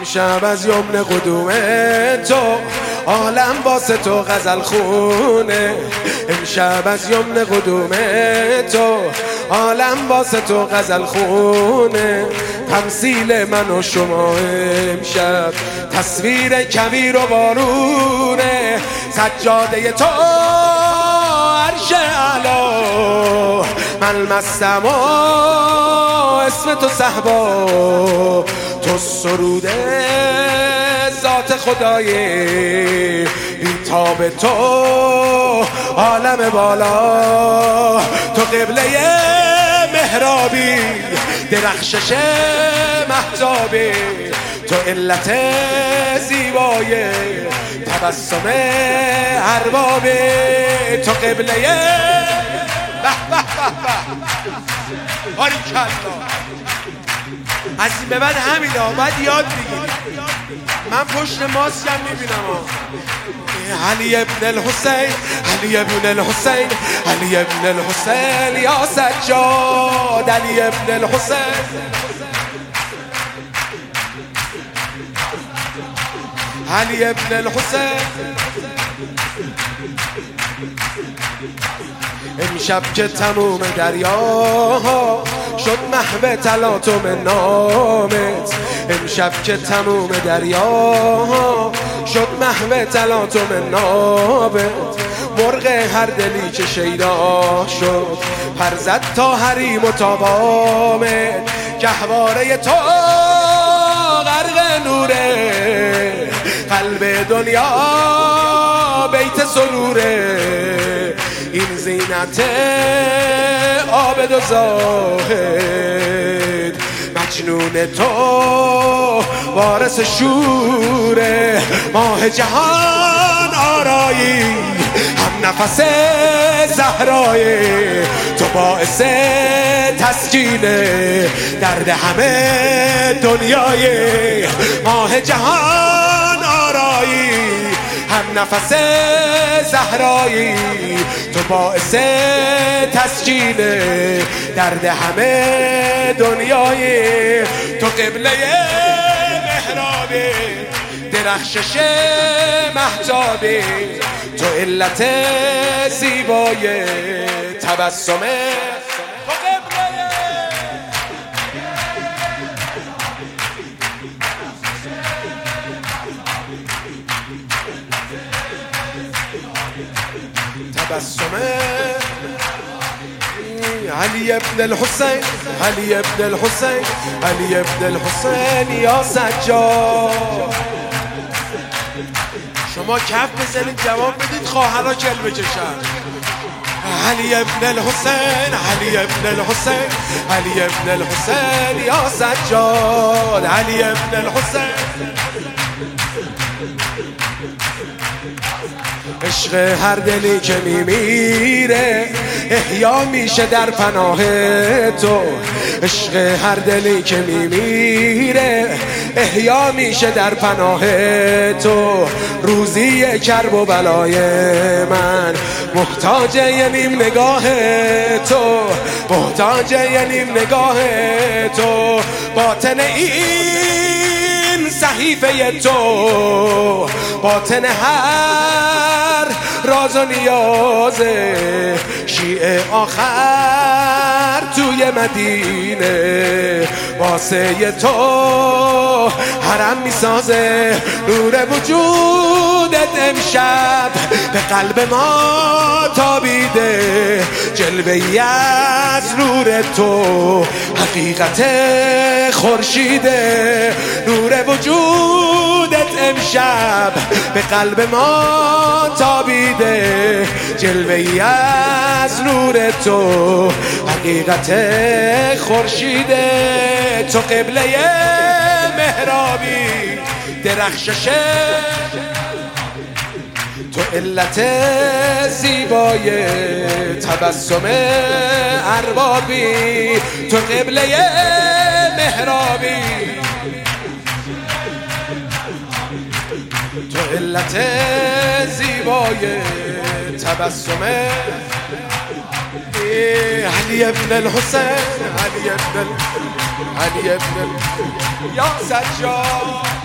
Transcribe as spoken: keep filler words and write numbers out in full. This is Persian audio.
امشب از یمن قدوم تو عالم واسه تو غزل خونه. امشب از یمن قدوم تو عالم واسه تو غزل خونه. تمثیل من و شما امشب تصویر کویر و بارونه. سجاده تو عرش اعلا، من مستم و اسم تو صحبا. تو سروده ذات خدای بیتاب تو عالم بالا. تو قبله محرابی درخشش مهتابی. تو علت زیبای تبسم اربابی. تو قبله به به به به باریکلا. از این به بعد همین ها باید یاد بگیری. من پشت ماسکم میبینم ها. علی ابن الحسین، علی ابن الحسین، علی ابن الحسین یا سجاد. علی ابن الحسین، علی ابن الحسین. امشب که تموم دریاها شد محو تلاطم نامت. امشب که تموم دریاها شد محو تلاطم نامت. مرغ هر دلی که شیدا شد پر زد تا حریم و تا بامت. گهواره تو غرق نوره، قلب دنیا بیت سروره. این زینت عابد و زاهد، مجنون تو وارث شوره. ماه جهان آرایی، هم نفس زهرایی. تو باعث تسکین درد همه دنیای. ماه جهان آرایی، هم نفس زهرایی. تو باعث تسکین درد همه دنیای. تو قبله محرابی درخشش مهتابی. تو علت زیبای تبسم. تبسم علی ابن الحسین، علی ابن الحسین، علی ابن الحسین یا سجاد. شما کف بزنید جواب بدید، خواهرها کل بکشن. علی ابن الحسین، علی ابن الحسین، علی ابن الحسین یا سجاد. علی ابن الحسین. عشق هر دلی که میمیره احیا میشه در پناه تو. عشق هر دلی که میمیره احیا میشه در پناه تو. روزی کرب و بلای من محتاج یه نیم نگاه تو. محتاج یه نیم نگاه تو. باطن این صحیفه تو، باطن هر راز و نیازه. شیعه آخر توی مدینه واسه تو حرم میسازه. نور وجودت امشب به قلب ما تابیده. جلوه ای از نور تو حقیقت خورشیده. نور وجودت امشب به قلب ما تابیده. جلوه ای از نور تو حقیقت خورشیده. تو قبله محرابی درخشش. تو علت زیبای تبسم اربابی. تو قبله محرابی. تو علت زیبای تبسم علی ابن الحسین، علی ابن علی ابن یا سجاد.